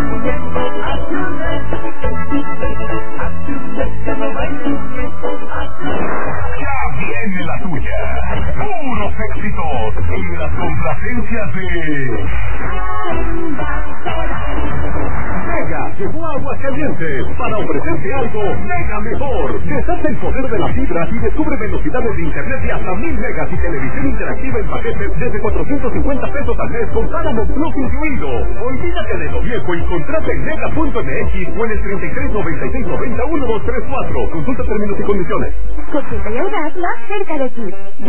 Ya viene la tuya. Puros éxitos en las complacencias de Mega llegó a Aguascalientes para ofrecerte algo mega mejor. Deshace el poder de la fibra y descubre velocidades de internet de hasta 1000 megas y televisión interactiva en paquetes desde 450 pesos al mes con Paramount Plus incluido. Olvídate de lo viejo y contrata en mega.mx o en el 3396901234. Consulta términos y condiciones. Cocheta y Audaz más cerca de ti.